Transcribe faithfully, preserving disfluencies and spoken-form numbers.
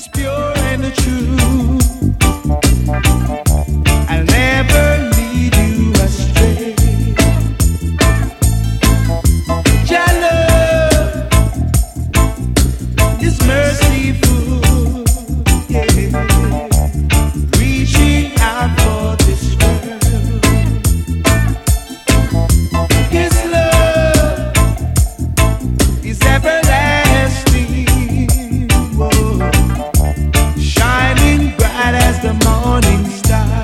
pure and true. I'll never lead you astray. Your love is merciful, yeah. Reaching out for this world. His love is everlasting, whoa. Shining bright as the morning star.